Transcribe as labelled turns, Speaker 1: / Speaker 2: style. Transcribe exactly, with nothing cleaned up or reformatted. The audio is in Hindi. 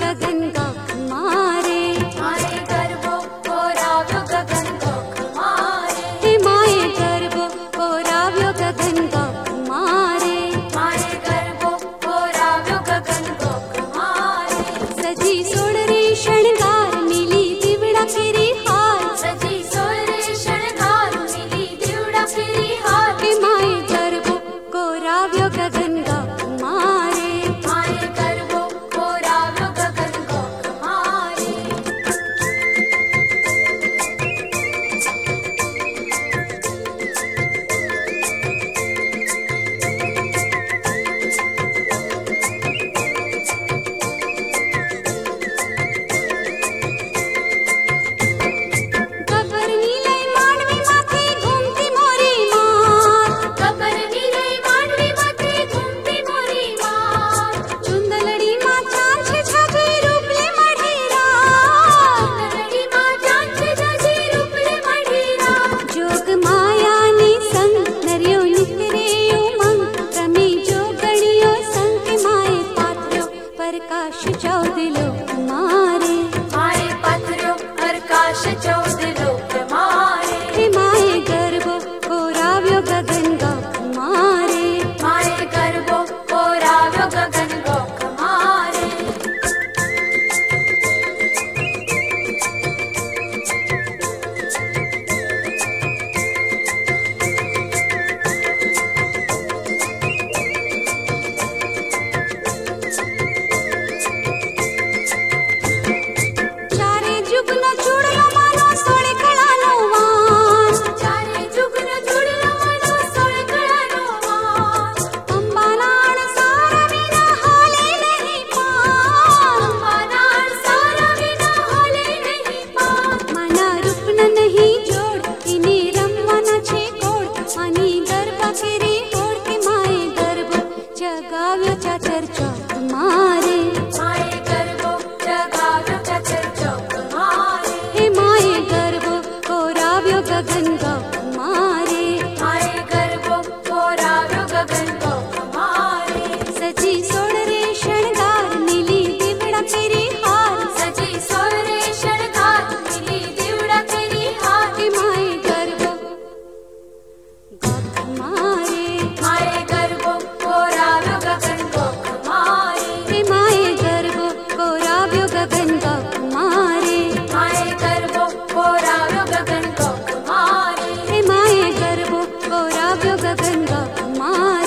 Speaker 1: गगन गख मारे,
Speaker 2: माये गर्भो कोराव्यो गगन गख मारे,
Speaker 1: हे माये गर्भो कोराव्यो गगन गख मारे,
Speaker 2: माये गर्भो कोराव्यो गगन गख मारे,
Speaker 1: सजी सोड़री शणगार मिली दिवड़ा केरी हार,
Speaker 2: सजी सोळरे शणगार मिली दिवड़ा केरी हार,
Speaker 1: हे माये गर्भो कोराव्यो गगन गख मारे,
Speaker 2: माये गर्भो कोराव्यो गगन गख मारे,
Speaker 1: गब्बर नीलय मांडवी माथे घूमती मोरी माँ,
Speaker 2: गब्बर नीलय मांडवी माथे घूमती मोरी माँ,
Speaker 1: चुंदलड़ी माँ चांद छे छाजे रूपले मढेरा,
Speaker 2: सुंदरड़ी माँ जान छे जाजी रूपले मढेरा,
Speaker 1: जोग माया ने संग नरियो निकरे उमंग, रमी जोगणियो संग के माए पात्रो प्रकाश चौदलो मारे,
Speaker 2: माये पात्र्यो प्रकाश चौद लोक मारे,
Speaker 1: हे माए गर्भो कोराव्यो गगन गख मारे,
Speaker 2: माये गर्भो कोराव्यो गगन गख मारे,
Speaker 1: चारे जुगनो चूड़लो मानो सोळे कळानो वान,
Speaker 2: चारे जुगनो चूड़लो मानो सोळे कळानो वान,
Speaker 1: अंबानाण सारा विना हाले नहीं पान,
Speaker 2: अंबानाळ सारा विना हाले नहीं पान,
Speaker 1: माना रूपन नहीं जोड़ इने रमवाना छे कोड, मानी गरबा केरी होड़ के माए गर्भो जगाव्यो चाचर चौक मारे,
Speaker 2: माये गर्भो जगाव्यो चाचर चौक मारे,
Speaker 1: हे माए गर्भो कोराव्यो गगन गख मारे,
Speaker 2: माये गर्भो कोराव्यो गगन गख मारे,
Speaker 1: सजी सोड़रे शणगार मिली दिवड़ा केरी हार,
Speaker 2: सजी सोळरे शणगार मिली दिवड़ा केरी हार,
Speaker 1: हे माए गर्भो गख मारे,
Speaker 2: माये गर्भो कोराव्यो गगन गख मारे,
Speaker 1: हे माए गर्भो कोराव्यो गगन गख मारे,
Speaker 2: माये गर्भो कोराव्यो गगन गख मारे,
Speaker 1: हे माए गर्भो कोराव्यो गगन गख मारे।